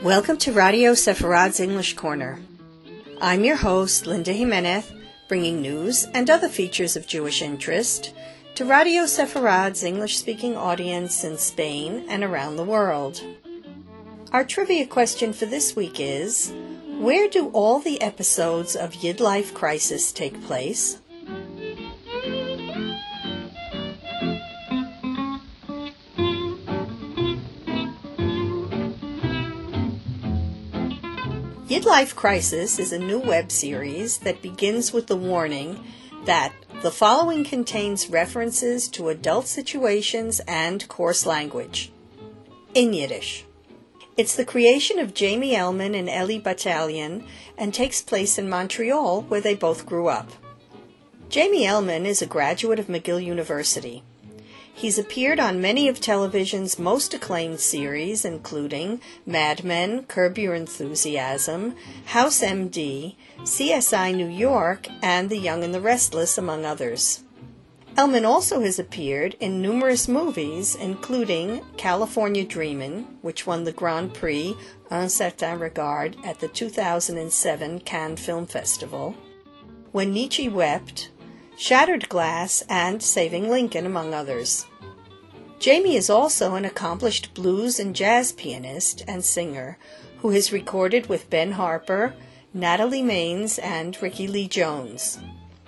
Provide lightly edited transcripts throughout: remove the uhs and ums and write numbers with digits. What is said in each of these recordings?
Welcome to Radio Sepharad's English Corner. I'm your host, Linda Jimenez, bringing news and other features of Jewish interest to Radio Sepharad's English-speaking audience in Spain and around the world. Our trivia question for this week is, where do all the episodes of Yid Life Crisis take place? Yid Life Crisis is a new web series that begins with the warning that the following contains references to adult situations and coarse language. In Yiddish. It's the creation of Jamie Ellman and Ellie Battalion and takes place in Montreal, where they both grew up. Jamie Ellman is a graduate of McGill University. He's appeared on many of television's most acclaimed series, including Mad Men, Curb Your Enthusiasm, House MD, CSI New York, and The Young and the Restless, among others. Ellman also has appeared in numerous movies, including California Dreamin', which won the Grand Prix Un Certain Regard at the 2007 Cannes Film Festival, When Nietzsche Wept, Shattered Glass, and Saving Lincoln, among others. Jamie is also an accomplished blues and jazz pianist and singer who has recorded with Ben Harper, Natalie Maines, and Ricky Lee Jones.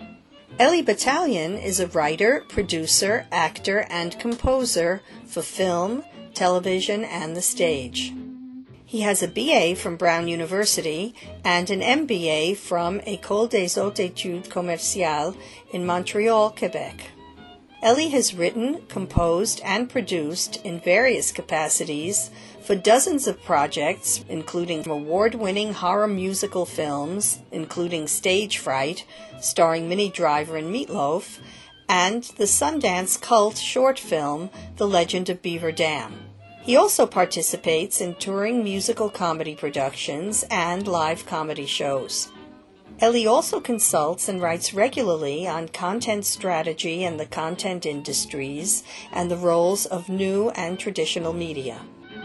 Ellie Battalion is a writer, producer, actor, and composer for film, television, and the stage. He has a BA from Brown University and an MBA from École des Hautes Études Commerciales in Montreal, Quebec. Ellie has written, composed, and produced in various capacities for dozens of projects, including award-winning horror musical films, including Stage Fright, starring Minnie Driver and Meatloaf, and the Sundance cult short film, The Legend of Beaver Dam. He also participates in touring musical comedy productions and live comedy shows. Ellie also consults and writes regularly on content strategy and the content industries and the roles of new and traditional media.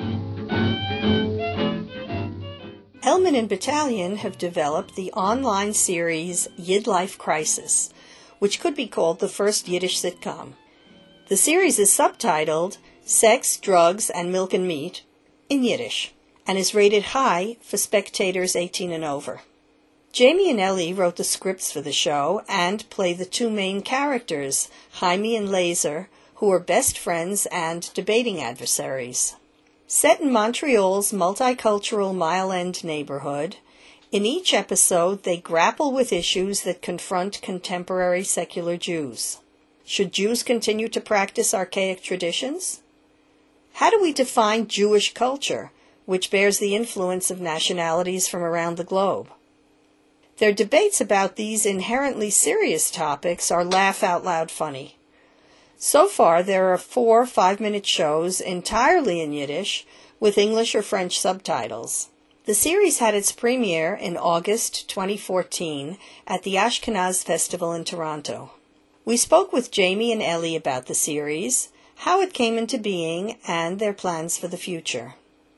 Ellman and Battalion have developed the online series Yid Life Crisis, which could be called the first Yiddish sitcom. The series is subtitled Sex, Drugs, and Milk and Meat in Yiddish and is rated high for spectators 18 and over. Jamie and Ellie wrote the scripts for the show and play the two main characters, Jaime and Laser, who are best friends and debating adversaries. Set in Montreal's multicultural Mile End neighborhood, in each episode they grapple with issues that confront contemporary secular Jews. Should Jews continue to practice archaic traditions? How do we define Jewish culture, which bears the influence of nationalities from around the globe? Their debates about these inherently serious topics are laugh-out-loud funny. So far, there are 4 5-minute shows entirely in Yiddish with English or French subtitles. The series had its premiere in August 2014 at the Ashkenaz Festival in Toronto. We spoke with Jamie and Ellie about the series, how it came into being, and their plans for the future.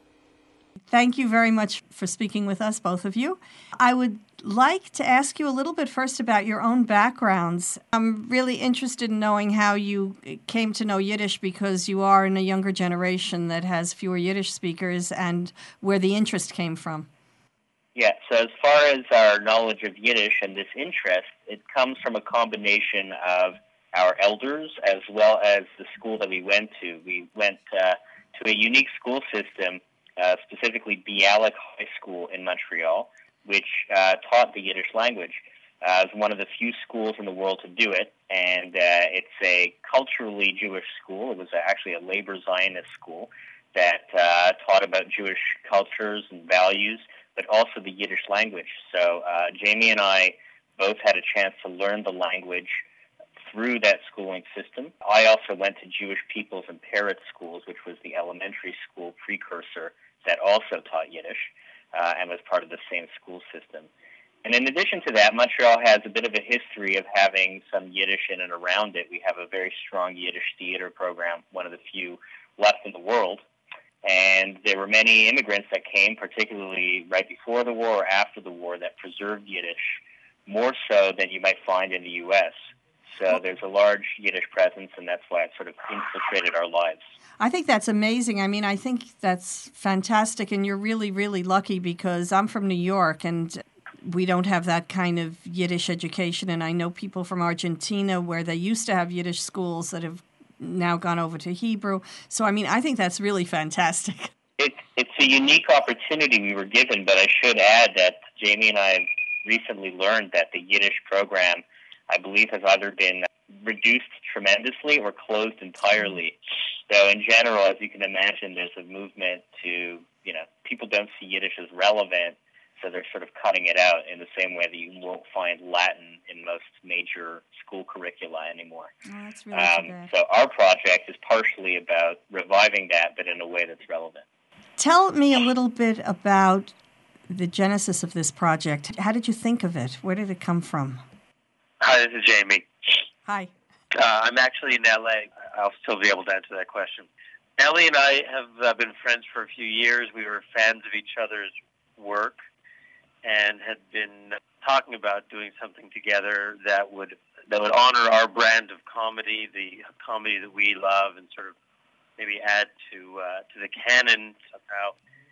Thank you very much for speaking with us, both of you. I would like to ask you a little bit first about your own backgrounds. I'm really interested in knowing how you came to know Yiddish because you are in a younger generation that has fewer Yiddish speakers and where the interest came from. Yeah, so as far as our knowledge of Yiddish and this interest, it comes from a combination of our elders as well as the school that we went to. We went to a unique school system, specifically Bialik High School in Montreal, which taught the Yiddish language. It was one of the few schools in the world to do it, and it's a culturally Jewish school. It was actually a labor Zionist school that taught about Jewish cultures and values, but also the Yiddish language. So Jamie and I both had a chance to learn the language through that schooling system. I also went to Jewish People's and Parrott schools, which was the elementary school precursor that also taught Yiddish and was part of the same school system. And in addition to that, Montreal has a bit of a history of having some Yiddish in and around it. We have a very strong Yiddish theater program, one of the few left in the world. And there were many immigrants that came, particularly right before the war or after the war, that preserved Yiddish more so than you might find in the U.S. So there's a large Yiddish presence, and that's why it sort of infiltrated our lives. I think that's amazing. I mean, I think that's fantastic, and you're really, really lucky because I'm from New York, and we don't have that kind of Yiddish education, and I know people from Argentina where they used to have Yiddish schools that have now gone over to Hebrew. So, I mean, I think that's really fantastic. It's a unique opportunity we were given, but I should add that Jamie and I have recently learned that the Yiddish program, I believe, has either been reduced tremendously or closed entirely. So in general, as you can imagine, there's a movement to, people don't see Yiddish as relevant, so they're sort of cutting it out in the same way that you won't find Latin in most major school curricula anymore. Oh, that's really too bad. So our project is partially about reviving that, but in a way that's relevant. Tell me a little bit about the genesis of this project. How did you think of it? Where did it come from? Hi, this is Jamie. Hi. I'm actually in L.A. I'll still be able to answer that question. Ellie and I have been friends for a few years. We were fans of each other's work and had been talking about doing something together that would honor our brand of comedy, the comedy that we love, and sort of maybe add to the canon somehow.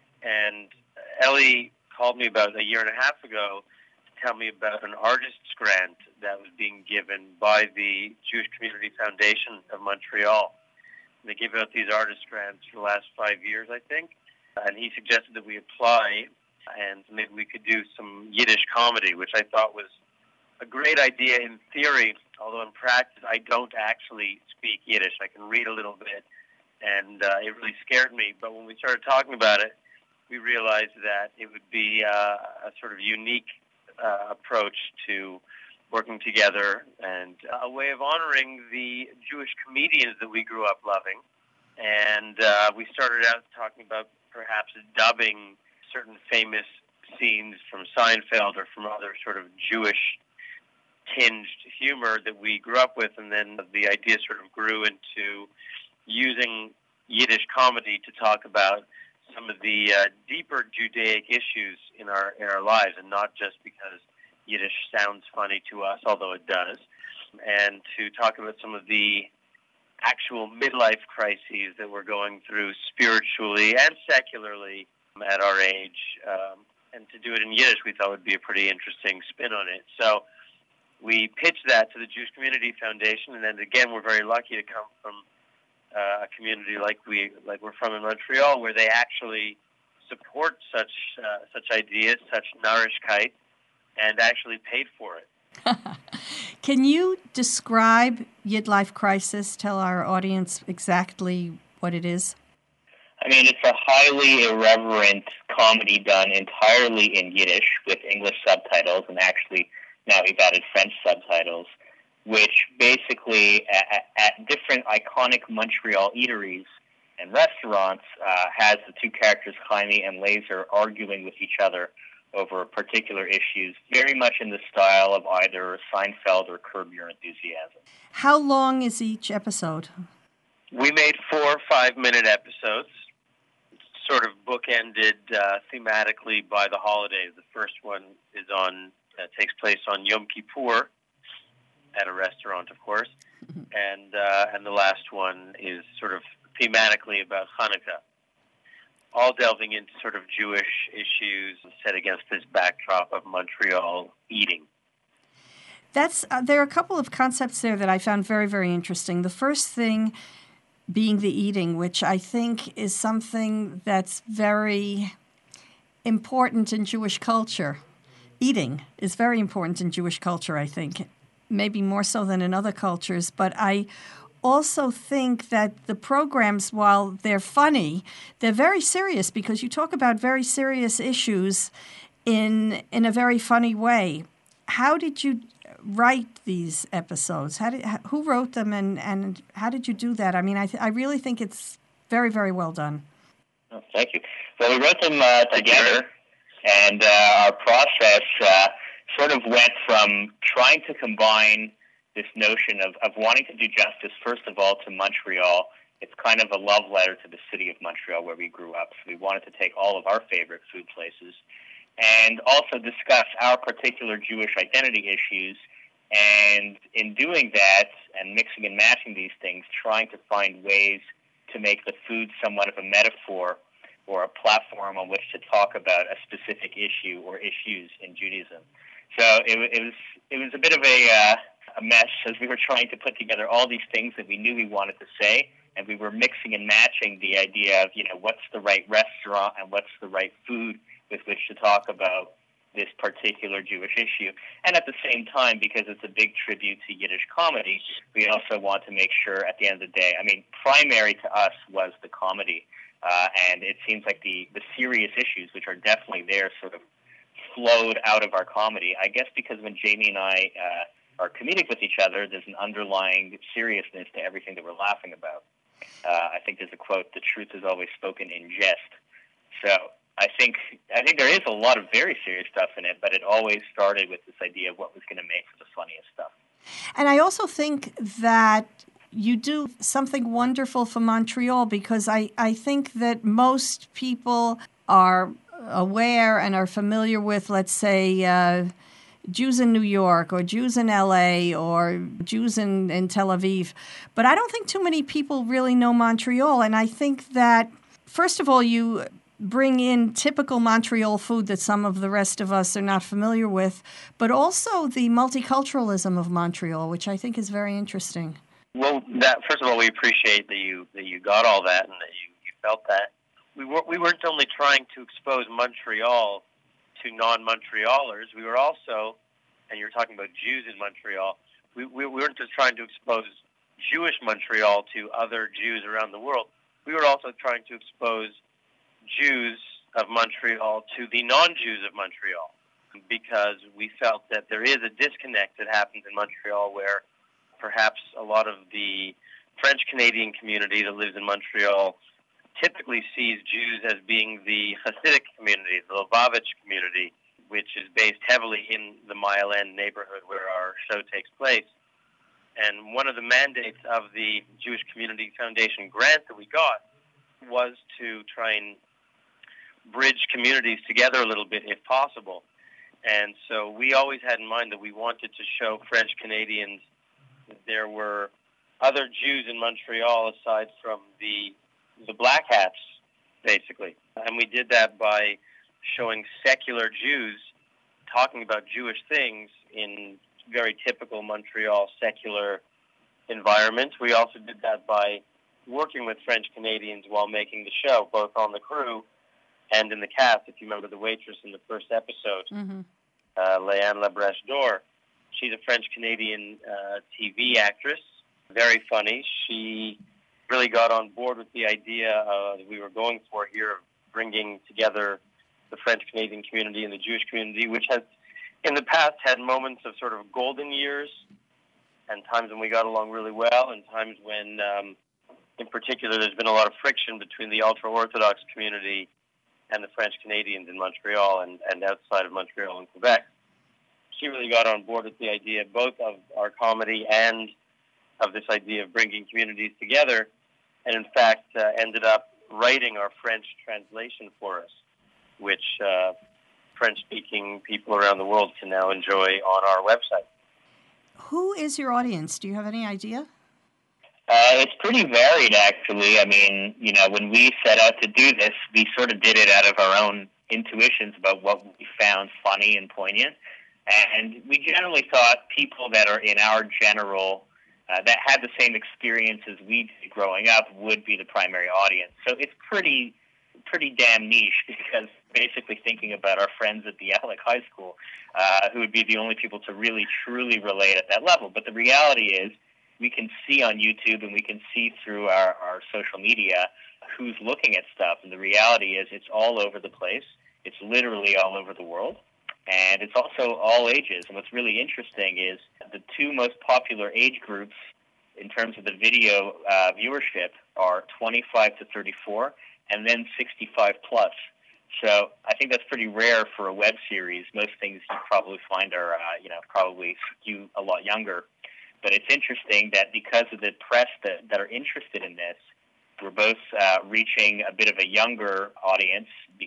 And Ellie called me about a year and a half ago to tell me about an artist's grant that was being given by the Jewish Community Foundation of Montreal. And they give out these artist grants for the last 5 years, I think. And he suggested that we apply and maybe we could do some Yiddish comedy, which I thought was a great idea in theory, although in practice I don't actually speak Yiddish. I can read a little bit, and it really scared me. But when we started talking about it, we realized that it would be a sort of unique approach to working together and a way of honoring the Jewish comedians that we grew up loving. And we started out talking about perhaps dubbing certain famous scenes from Seinfeld or from other sort of Jewish-tinged humor that we grew up with, and then the idea sort of grew into using Yiddish comedy to talk about some of the deeper Judaic issues in our lives, and not just because Yiddish sounds funny to us, although it does, and to talk about some of the actual midlife crises that we're going through spiritually and secularly at our age, and to do it in Yiddish we thought would be a pretty interesting spin on it. So we pitched that to the Jewish Community Foundation, and then again we're very lucky to come from a community like we're from in Montreal, where they actually support such ideas, such Narishkeit, and actually paid for it. Can you describe Yid Life Crisis? Tell our audience exactly what it is. I mean, it's a highly irreverent comedy done entirely in Yiddish with English subtitles, and actually now we've added French subtitles, which basically at different iconic Montreal eateries and restaurants has the two characters, Chaimi and Laser, arguing with each other over particular issues, very much in the style of either Seinfeld or Curb Your Enthusiasm. How long is each episode? We made 4 5-minute episodes, sort of bookended thematically by the holidays. The first one is takes place on Yom Kippur at a restaurant, of course, and the last one is sort of thematically about Hanukkah, all delving into sort of Jewish issues set against this backdrop of Montreal eating. There are a couple of concepts there that I found very, very interesting. The first thing being the eating, which I think is something that's very important in Jewish culture. Eating is very important in Jewish culture, I think, maybe more so than in other cultures. But I also think that the programs, while they're funny, they're very serious because you talk about very serious issues in a very funny way. How did you write these episodes? Who wrote them, and how did you do that? I mean, I really think it's very, very well done. Oh, thank you. Well, we wrote them together, and our process sort of went from trying to combine this notion of wanting to do justice, first of all, to Montreal It's kind of a love letter to the city of Montreal where we grew up. So we wanted to take all of our favorite food places and also discuss our particular Jewish identity issues. And in doing that and mixing and matching these things, trying to find ways to make the food somewhat of a metaphor or a platform on which to talk about a specific issue or issues in Judaism. So it was a bit of a mess as we were trying to put together all these things that we knew we wanted to say, and we were mixing and matching the idea of, what's the right restaurant and what's the right food with which to talk about this particular Jewish issue. And at the same time, because it's a big tribute to Yiddish comedy, we also want to make sure at the end of the day, primary to us was the comedy. And it seems like the serious issues, which are definitely there, sort of flowed out of our comedy. I guess because when Jamie and I are comedic with each other, there's an underlying seriousness to everything that we're laughing about. I think there's a quote, "The truth is always spoken in jest." So I think there is a lot of very serious stuff in it, but it always started with this idea of what was going to make for the funniest stuff. And I also think that you do something wonderful for Montreal, because I think that most people are aware and are familiar with, let's say, Jews in New York or Jews in LA or Jews in Tel Aviv. But I don't think too many people really know Montreal. And I think that, first of all, you bring in typical Montreal food that some of the rest of us are not familiar with, but also the multiculturalism of Montreal, which I think is very interesting. Well, first of all, we appreciate that you got all that and that you felt that. We weren't only trying to expose Montreal to non-Montrealers. We were also, and you're talking about Jews in Montreal, we weren't just trying to expose Jewish Montreal to other Jews around the world. We were also trying to expose Jews of Montreal to the non-Jews of Montreal, because we felt that there is a disconnect that happens in Montreal where perhaps a lot of the French-Canadian community that lives in Montreal typically sees Jews as being the Hasidic community, the Lubavitch community, which is based heavily in the Mile End neighborhood where our show takes place. And one of the mandates of the Jewish Community Foundation grant that we got was to try and bridge communities together a little bit if possible. And so we always had in mind that we wanted to show French Canadians that there were other Jews in Montreal aside from the black hats, basically. And we did that by showing secular Jews talking about Jewish things in very typical Montreal secular environments. We also did that by working with French Canadians while making the show, both on the crew and in the cast. If you remember the waitress in the first episode, Leanne Labrèche d'Or, she's a French Canadian TV actress, very funny. She really got on board with the idea that we were going for here of bringing together the French Canadian community and the Jewish community, which has in the past had moments of sort of golden years and times when we got along really well and times when, in particular, there's been a lot of friction between the ultra-Orthodox community and the French Canadians in Montreal and outside of Montreal and Quebec. She really got on board with the idea both of our comedy and of this idea of bringing communities together, and in fact ended up writing our French translation for us, which French-speaking people around the world can now enjoy on our website. Who is your audience? Do you have any idea? It's pretty varied, actually. When we set out to do this, we sort of did it out of our own intuitions about what we found funny and poignant. And we generally thought people that are in our general, that had the same experience as we did growing up would be the primary audience. So it's pretty damn niche, because basically thinking about our friends at the Alec High School, who would be the only people to really, truly relate at that level. But the reality is, we can see on YouTube and we can see through our social media who's looking at stuff. And the reality is it's all over the place. It's literally all over the world. And it's also all ages. And what's really interesting is the two most popular age groups in terms of the video viewership are 25 to 34 and then 65 plus. So I think that's pretty rare for a web series. Most things you probably find are, probably skew a lot younger. But it's interesting that because of the press that are interested in this, We're both reaching a bit of a younger audience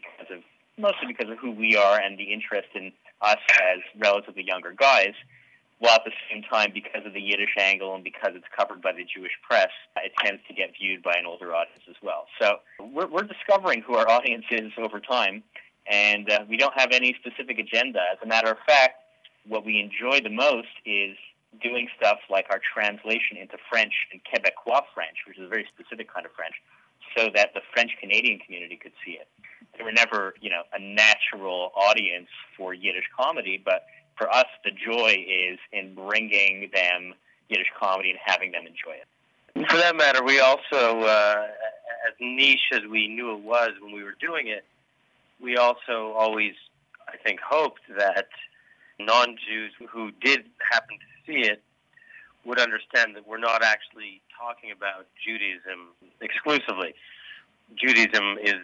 mostly because of who we are and the interest in us as relatively younger guys, while at the same time, because of the Yiddish angle and because it's covered by the Jewish press, it tends to get viewed by an older audience as well. So we're discovering who our audience is over time, and we don't have any specific agenda. As a matter of fact, what we enjoy the most is doing stuff like our translation into French and Quebecois French, which is a very specific kind of French, so that the French-Canadian community could see it. They were never, a natural audience for Yiddish comedy, but for us, the joy is in bringing them Yiddish comedy and having them enjoy it. For that matter, we also, as niche as we knew it was when we were doing it, we also always, I think, hoped that non-Jews who did happen to see it would understand that we're not actually talking about Judaism exclusively. Judaism is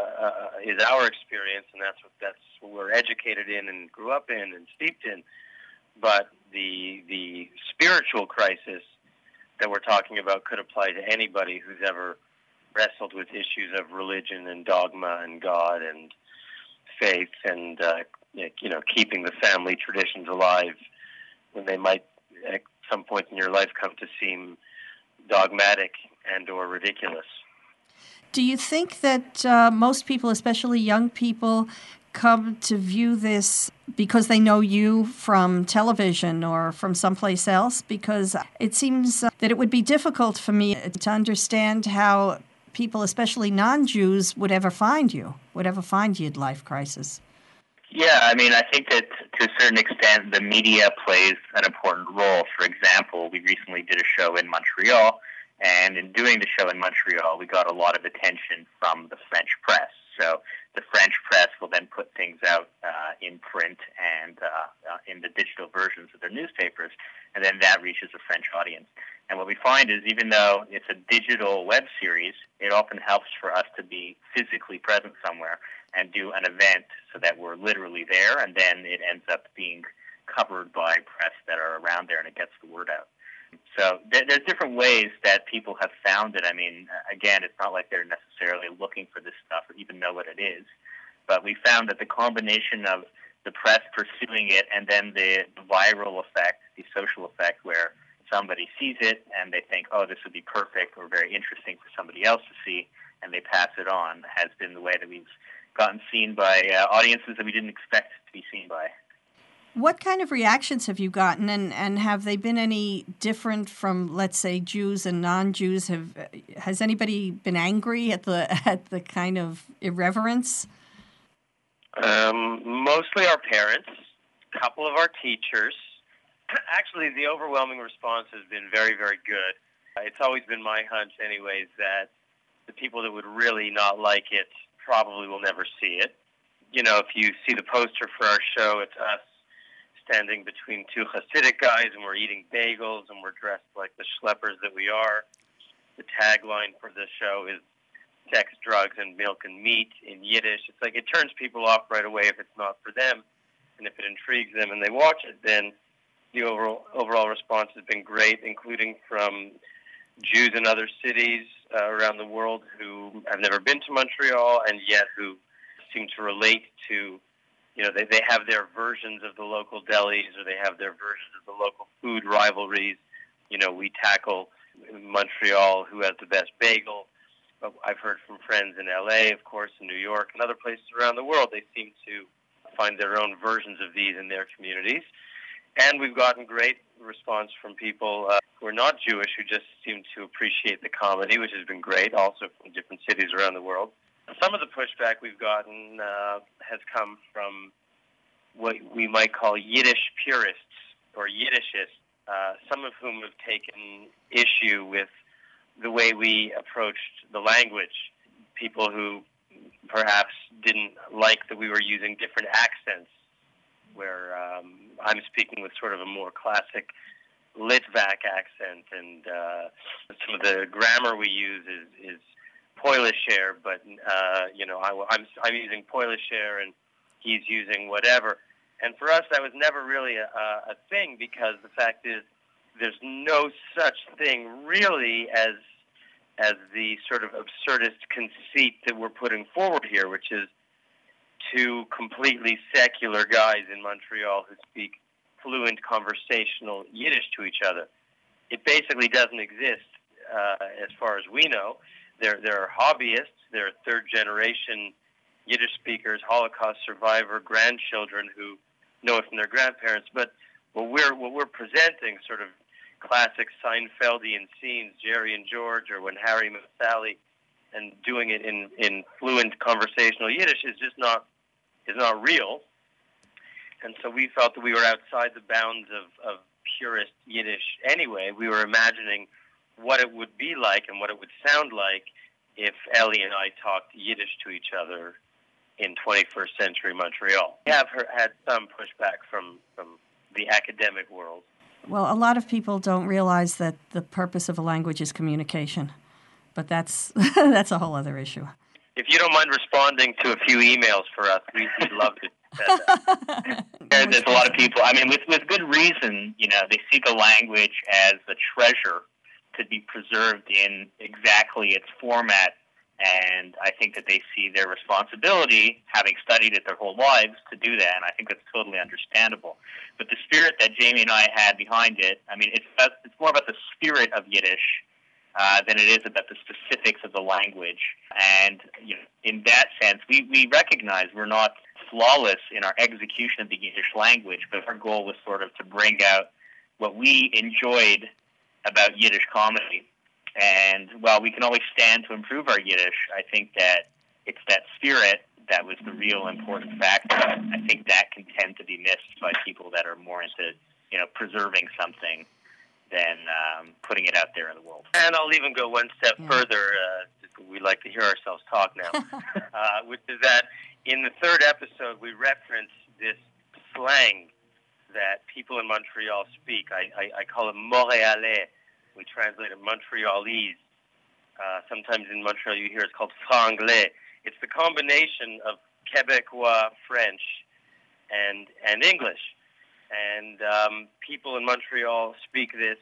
our experience, and that's what we're educated in and grew up in and steeped in. But the spiritual crisis that we're talking about could apply to anybody who's ever wrestled with issues of religion and dogma and God and faith and keeping the family traditions alive when they might at some point in your life come to seem dogmatic and or ridiculous. Do you think that most people, especially young people, come to view this because they know you from television or from someplace else? Because it seems that it would be difficult for me to understand how people, especially non-Jews, would ever find Yid Life Crisis. Yeah, I think that to a certain extent the media plays an important role. For example, we recently did a show in Montreal, and in doing the show in Montreal, we got a lot of attention from the French press. So the French press will then put things out in print and in the digital versions of their newspapers, and then that reaches a French audience. And what we find is even though it's a digital web series, it often helps for us to be physically present somewhere and do an event so that we're literally there, and then it ends up being covered by press that are around there, and it gets the word out. So there's different ways that people have found it. Again, it's not like they're necessarily looking for this stuff or even know what it is, but we found that the combination of the press pursuing it and then the viral effect, the social effect, where somebody sees it and they think, oh, this would be perfect or very interesting for somebody else to see, and they pass it on, has been the way that we've gotten seen by audiences that we didn't expect to be seen by. What kind of reactions have you gotten, and have they been any different from, let's say, Jews and non-Jews? Has anybody been angry at the kind of irreverence? Mostly our parents, a couple of our teachers. Actually, the overwhelming response has been very, very good. It's always been my hunch, anyways, that the people that would really not like it probably will never see it. If you see the poster for our show, it's us standing between two Hasidic guys, and we're eating bagels, and we're dressed like the schleppers that we are. The tagline for the show is sex, drugs, and milk and meat in Yiddish. It's like it turns people off right away if it's not for them, and if it intrigues them and they watch it, then the overall response has been great, including from Jews in other cities around the world who have never been to Montreal and yet who seem to relate to, they have their versions of the local delis, or they have their versions of the local food rivalries. We tackle in Montreal who has the best bagel. I've heard from friends in LA, of course, in New York, and other places around the world. They seem to find their own versions of these in their communities. And we've gotten great response from people who are not Jewish, who just seem to appreciate the comedy, which has been great, also from different cities around the world. Some of the pushback we've gotten has come from what we might call Yiddish purists or Yiddishists, some of whom have taken issue with the way we approached the language. People who perhaps didn't like that we were using different accents, where I'm speaking with sort of a more classic Litvak accent, and some of the grammar we use is Polisher, but I'm using Polisher and he's using whatever. And for us, that was never really a thing, because the fact is there's no such thing really as as the sort of absurdist conceit that we're putting forward here, which is two completely secular guys in Montreal who speak fluent conversational Yiddish to each other. It basically doesn't exist as far as we know. There are hobbyists, there are third-generation Yiddish speakers, Holocaust survivor grandchildren who know it from their grandparents. But what we're presenting, sort of classic Seinfeldian scenes, Jerry and George, or when Harry met Sally, and doing it in fluent conversational Yiddish is not real. And so we felt that we were outside the bounds of purist Yiddish anyway. We were imagining what it would be like and what it would sound like if Ellie and I talked Yiddish to each other in 21st century Montreal. We have had some pushback from the academic world. Well, a lot of people don't realize that the purpose of a language is communication, but that's a whole other issue. If you don't mind responding to a few emails for us, we'd love to. There's a lot of people, I mean, with good reason, they see the language as a treasure to be preserved in exactly its format, and I think that they see their responsibility, having studied it their whole lives, to do that, and I think that's totally understandable. But the spirit that Jamie and I had behind it, I mean, it's more about the spirit of Yiddish than it is about the specifics of the language. And in that sense, we recognize we're not flawless in our execution of the Yiddish language, but our goal was sort of to bring out what we enjoyed about Yiddish comedy. And while we can always stand to improve our Yiddish, I think that it's that spirit that was the real important factor. I think that can tend to be missed by people that are more into, preserving something than putting it out there in the world. And I'll even go one step further. We like to hear ourselves talk now, which is that in the third episode, we reference this slang that people in Montreal speak. I call it Montréalais. We translate it Montrealese. Sometimes in Montreal you hear it's called franglais. It's the combination of Quebecois, French, and English. And people in Montreal speak this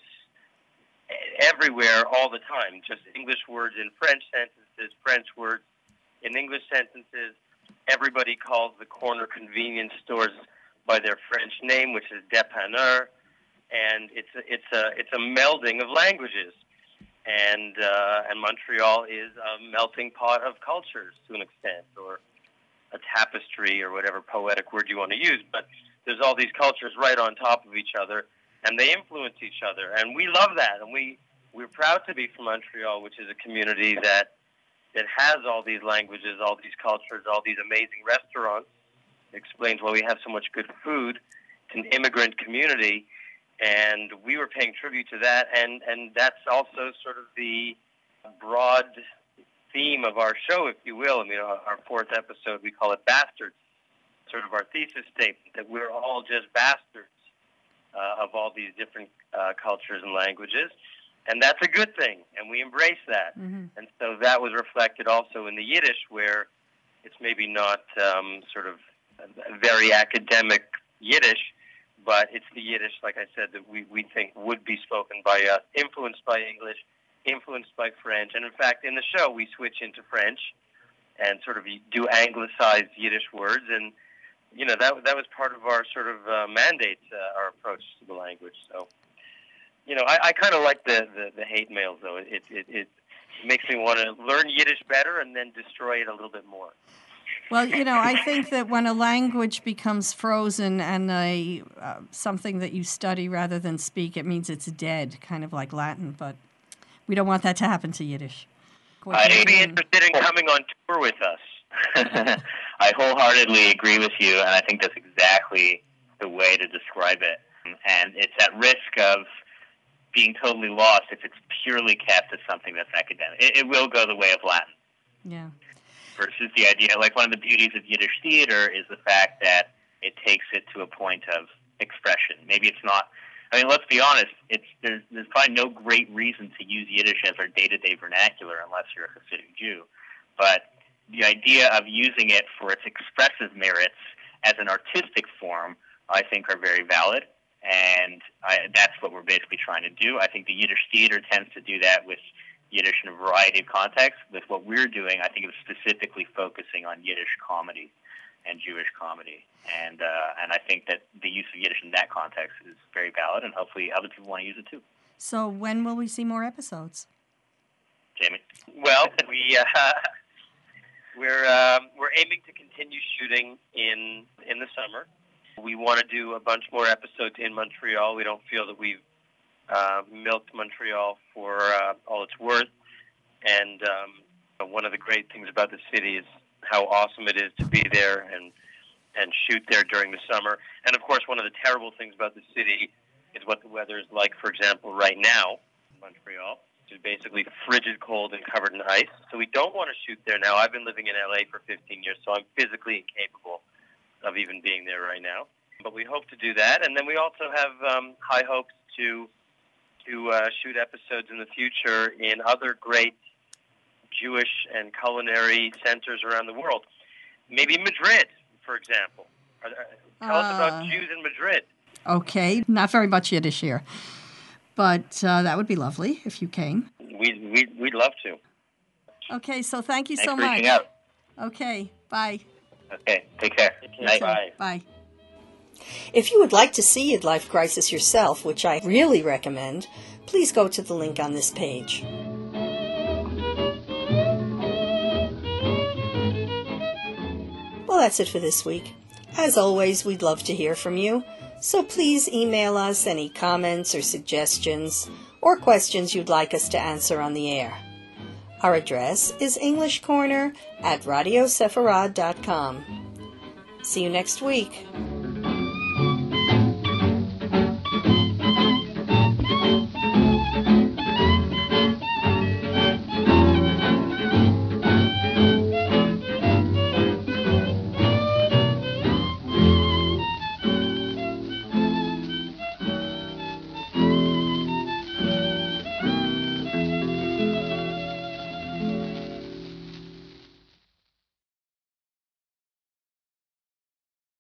everywhere all the time. Just English words in French sentences, French words in English sentences. Everybody calls the corner convenience stores by their French name, which is dépanneur. And it's a melding of languages, and Montreal is a melting pot of cultures to an extent, or a tapestry, or whatever poetic word you want to use. But there's all these cultures right on top of each other, and they influence each other, and we love that, and we're proud to be from Montreal, which is a community that has all these languages, all these cultures, all these amazing restaurants. It explains why we have so much good food. It's an immigrant community. And we were paying tribute to that, and that's also sort of the broad theme of our show, if you will. I mean, our fourth episode, we call it Bastards, sort of our thesis statement, that we're all just bastards of all these different cultures and languages, and that's a good thing, and we embrace that. Mm-hmm. And so that was reflected also in the Yiddish, where it's maybe not sort of very academic Yiddish, but it's the Yiddish, like I said, that we think would be spoken by us, influenced by English, influenced by French. And in fact, in the show, we switch into French and sort of do anglicized Yiddish words. And, that was part of our sort of mandate, our approach to the language. So, I kind of like the hate mails, though. It makes me want to learn Yiddish better and then destroy it a little bit more. Well, I think that when a language becomes frozen and something that you study rather than speak, it means it's dead, kind of like Latin. But we don't want that to happen to Yiddish. I'd be interested in coming on tour with us. I wholeheartedly agree with you, and I think that's exactly the way to describe it. And it's at risk of being totally lost if it's purely kept as something that's academic. It will go the way of Latin. Yeah. Versus the idea, like one of the beauties of Yiddish theater is the fact that it takes it to a point of expression. Maybe it's not, let's be honest, there's probably no great reason to use Yiddish as our day-to-day vernacular unless you're a Hasidic Jew. But the idea of using it for its expressive merits as an artistic form, I think, are very valid. And that's what we're basically trying to do. I think the Yiddish theater tends to do that with Yiddish in a variety of contexts. With what we're doing, I think it was specifically focusing on Yiddish comedy and Jewish comedy. And I think that the use of Yiddish in that context is very valid, and hopefully other people want to use it too. So when will we see more episodes? Jamie? Well, we're aiming to continue shooting in the summer. We want to do a bunch more episodes in Montreal. We don't feel that we've milked Montreal for all it's worth. And one of the great things about the city is how awesome it is to be there and shoot there during the summer. And, of course, one of the terrible things about the city is what the weather is like, for example, right now in Montreal, which is basically frigid cold and covered in ice. So we don't want to shoot there now. I've been living in L.A. for 15 years, so I'm physically incapable of even being there right now. But we hope to do that. And then we also have high hopes to shoot episodes in the future in other great Jewish and culinary centers around the world. Maybe Madrid, for example. Tell us about Jews in Madrid. Okay, not very much Yiddish here, but that would be lovely if you came. We'd love to. Okay, so thank you so Thanks for much. reaching out. Okay, bye. Okay, take care. Night. Bye. Bye. If you would like to see Midlife Crisis yourself, which I really recommend, please go to the link on this page. Well, that's it for this week. As always, we'd love to hear from you, so please email us any comments or suggestions or questions you'd like us to answer on the air. Our address is englishcorner@radiosefarad.com. See you next week.